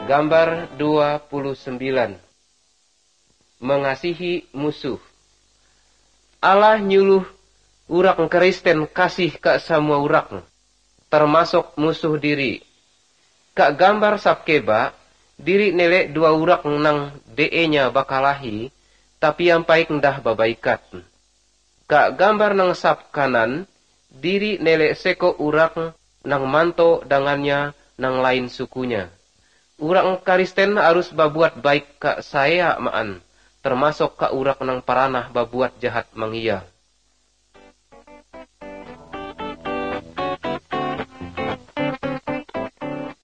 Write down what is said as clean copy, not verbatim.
Gambar 29. Mengasihi musuh. Allah nyuluh urak Kristen kasih ke semua urak, termasuk musuh diri. Kak gambar sabkeba, diri nelek dua urak nang de-nya bakalahi, tapi yang paik ndah babaikat. Kak gambar nang sab kanan, diri nelek seko urak nang manto dangannya nang lain sukunya. Urak Kristen harus babuat baik kak saya maan, termasuk kak urak nang paranah babuat jahat mangia.